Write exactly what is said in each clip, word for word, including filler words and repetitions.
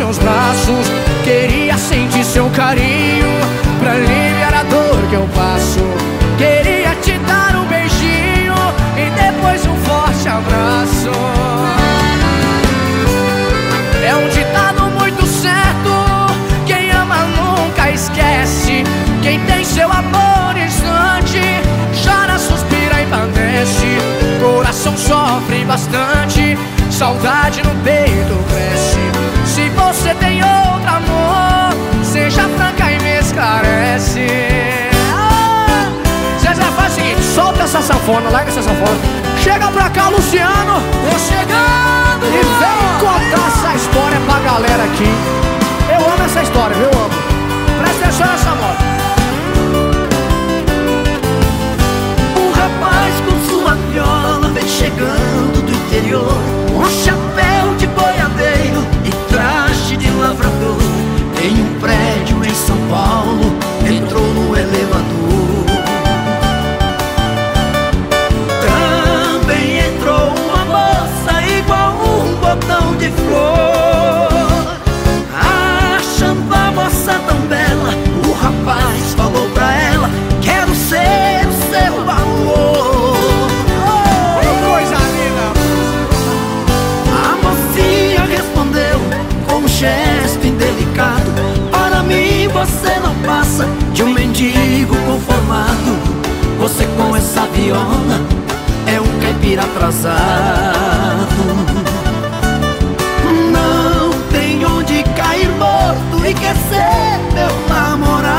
seus braços, queria sentir seu carinho pra aliviar a dor que eu passo. Queria te dar um beijinho e depois um forte abraço. É um ditado muito certo: quem ama nunca esquece. Quem tem seu amor instante chora, suspira e padece. Coração sofre bastante, saudade no peito cresce. Se você tem outro amor, seja franca e me esclarece. Ah! Zezé, faz o seguinte, solta essa sanfona, larga essa sanfona. Chega pra cá, Luciano. Tô chegando. E vem contar essa história pra galera aqui. Eu amo essa história, viu? Eu amo. Presta atenção nessa moto. Um rapaz com sua viola vem chegando do interior, com chapéu de boiadeiro e traje de lavrador. Em um prédio em São Paulo, entrou no elevador. Também entrou uma moça igual um botão de flor. Achando a moça tão bela, o rapaz falou pra ela: quero ser o seu amor. Oh, coisa linda! A mocinha respondeu com um gesto indelicado: para mim você não passa de um mendigo conformado. Você com essa viola é um caipira atrasado. Não tem onde cair morto e quer ser meu namorado.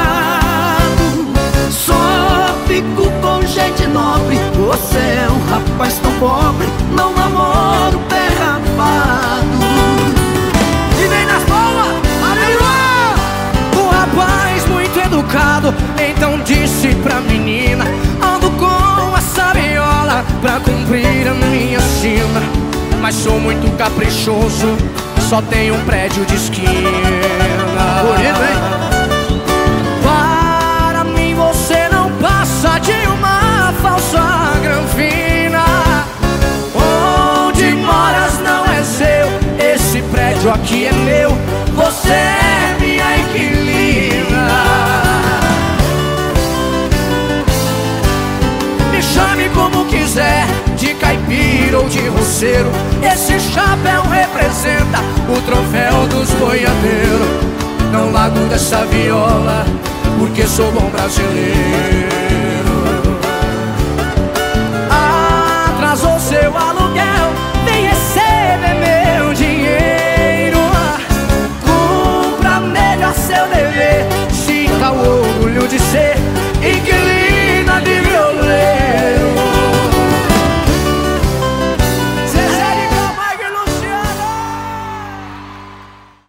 Só fico com gente nobre. Você é um rapaz tão pobre, não namoro pé rapado. E vem nas palmas, aleluia! O rapaz muito educado então disse pra menina: ando com essa viola pra cumprir a minha sina, mas sou muito caprichoso, só tenho um prédio de esquina. Bonito, hein? Para mim você não passa de uma falsa granfina. Onde moras não é seu, esse prédio aqui é meu. Você é minha inquilina. Me chame como quiser, de caipira ou de roceiro. Esse chapéu representa o troféu dos boiadeiros. Não largo dessa viola porque sou bom brasileiro.